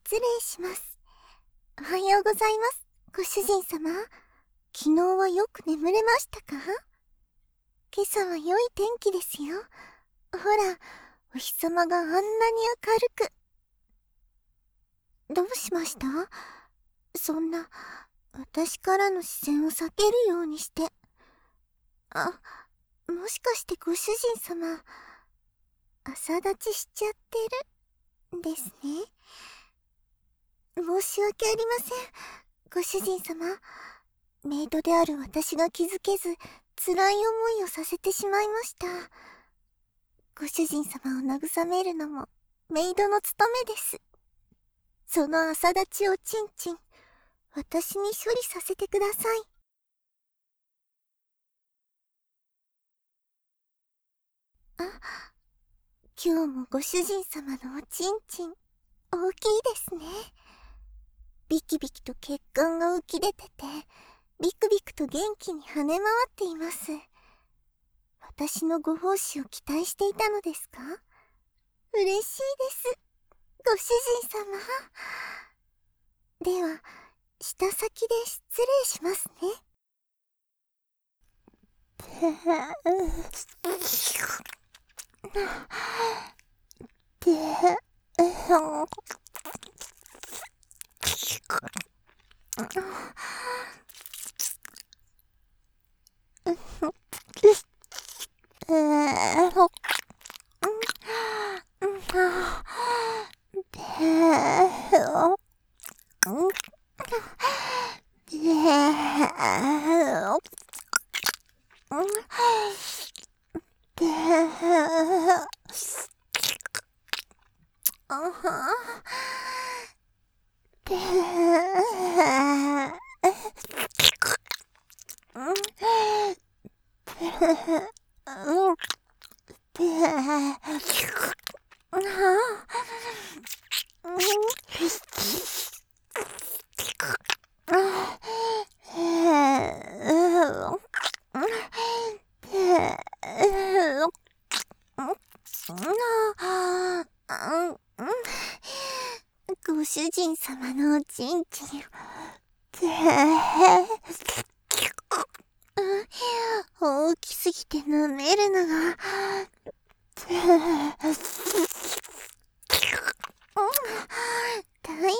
失礼します。おはようございます、ご主人様。昨日はよく眠れましたか？今朝は良い天気ですよ。ほら、お日様があんなに明るく。どうしました？そんな、私からの視線を避けるようにして。あ、もしかしてご主人様、朝立ちしちゃってるんですね。申し訳ありません、ご主人様。メイドである私が気づけず、辛い思いをさせてしまいました。ご主人様を慰めるのも、メイドの務めです。その朝立ちをちんちん、私に処理させてください。あ、今日もご主人様のおちんちん、大きいですね。ビキビキと血管が浮き出てて、ビクビクと元気に跳ね回っています。私のご奉仕を期待していたのですか？嬉しいです、ご主人様。では、舌先で失礼しますね。ご主人様のおちんちん、大きすぎて舐めるのが大変です。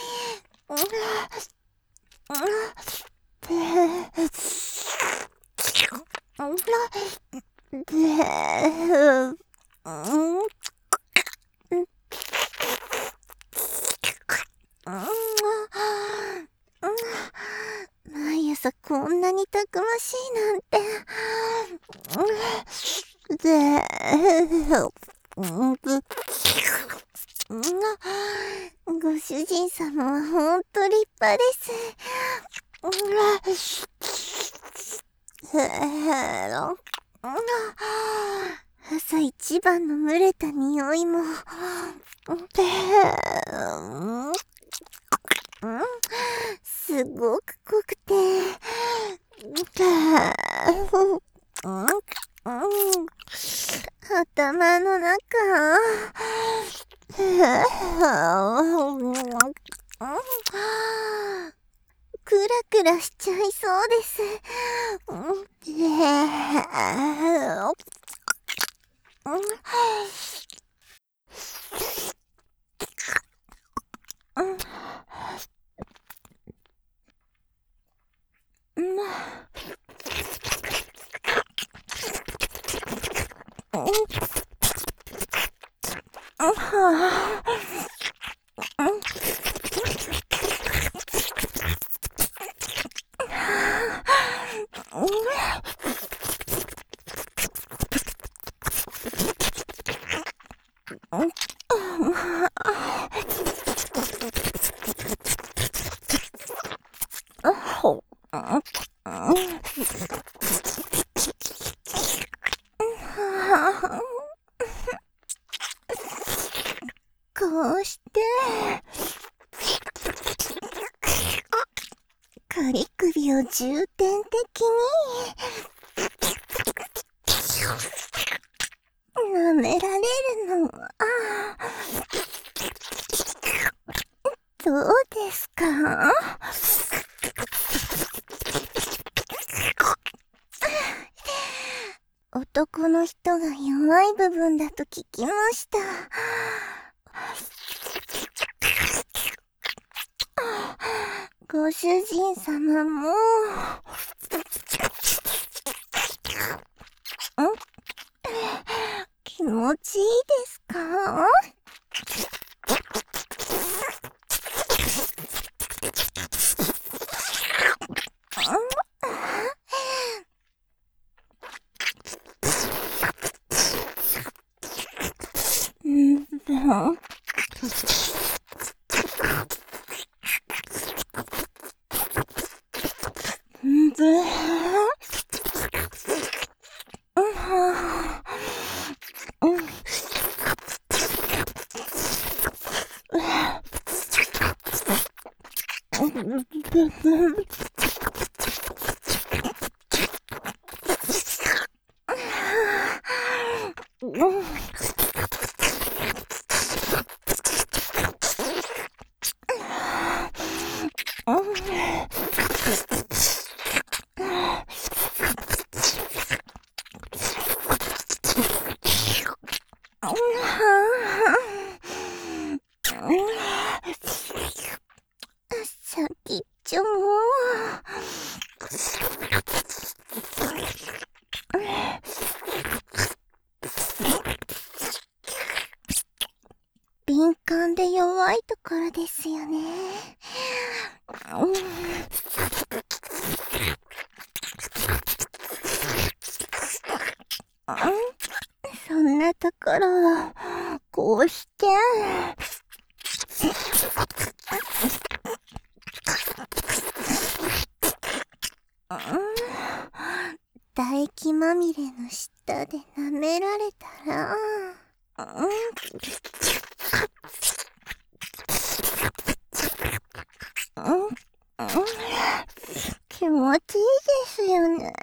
毎朝こんなにたくましいなんて。ご主人様はほんと立派です。朝一番の蒸れた匂いもすごく濃くて頭の中クラクラしちゃいそうです。こうして仮首を重点的に舐められるの。 そうですか？男の人が弱い部分だと聞きました。ご主人様も、気持ちいいですか？先っちょも敏感で弱いところですよね。そんなところをこうして唾液まみれの下で舐められたら、気持ちいいですよね。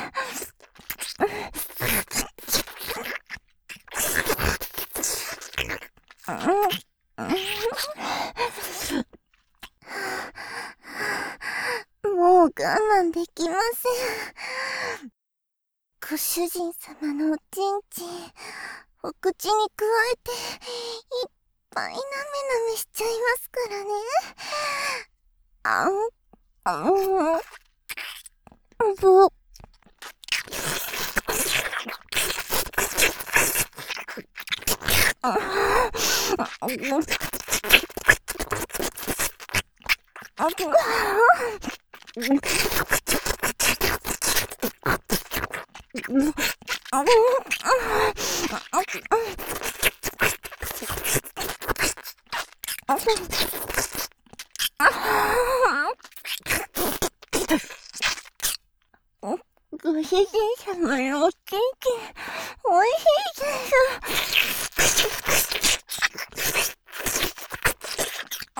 もう我慢できません。ご主人様のおちんちん、お口にくわえて、いっぱいなめなめしちゃいますからね。ご主人様のおちんちん、おいしいです。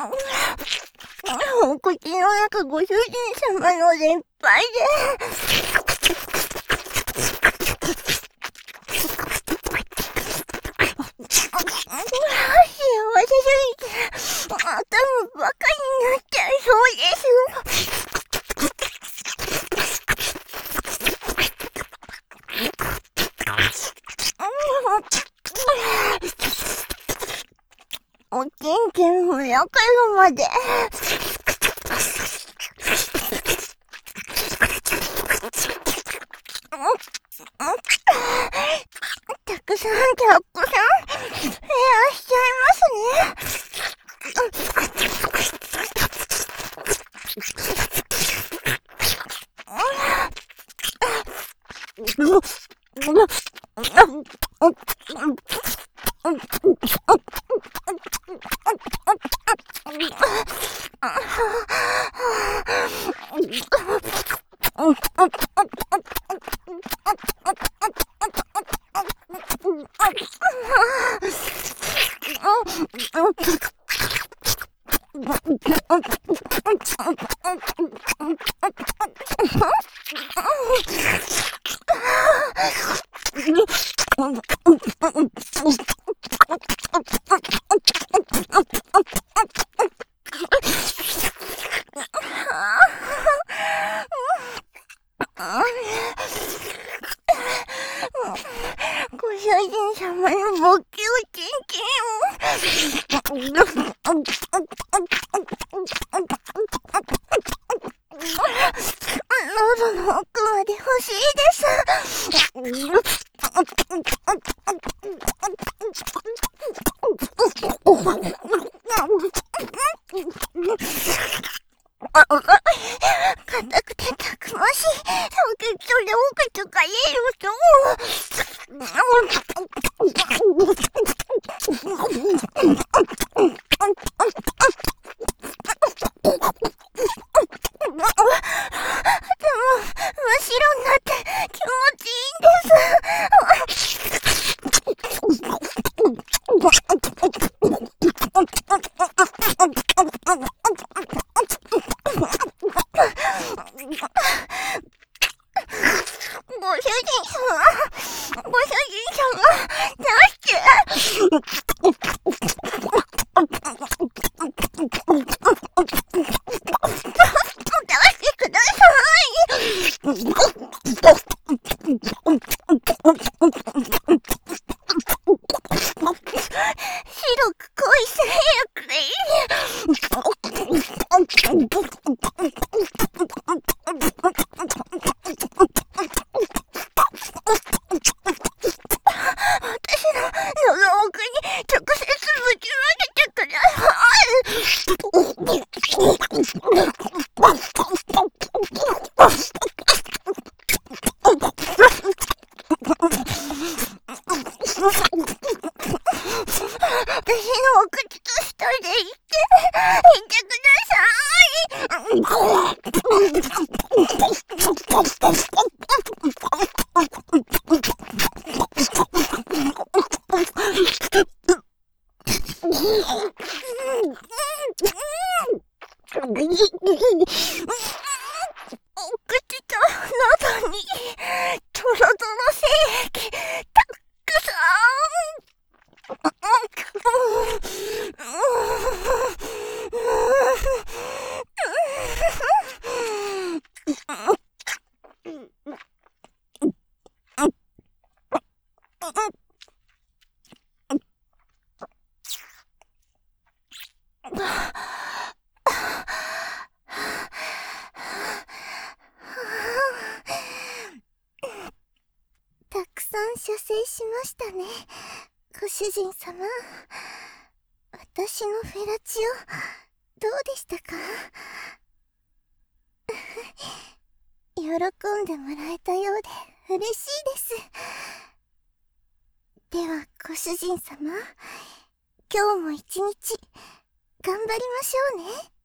お口の中ご主人様のでいっぱいで。幸せすぎて、頭バカになっちゃいそうです。おちんちんふやけるまで。たくさんヘアしちゃいますね。 喉の奥まで欲しいです。硬くてたくましい。それを口が言えると。真っ白になって気持ちいいんです。ご主人様、出して。出してください。白く濃い精薬でいい。私の喉奥に直接ぶちまけてください。私のお口と一人で言ってください。お口と喉にトロトロ精液たくさん。たくさん射精しましたね、ご主人様。私のフェラチオ、どうでしたか？喜んでもらえたようで嬉しいです。ではご主人様、今日も一日頑張りましょうね。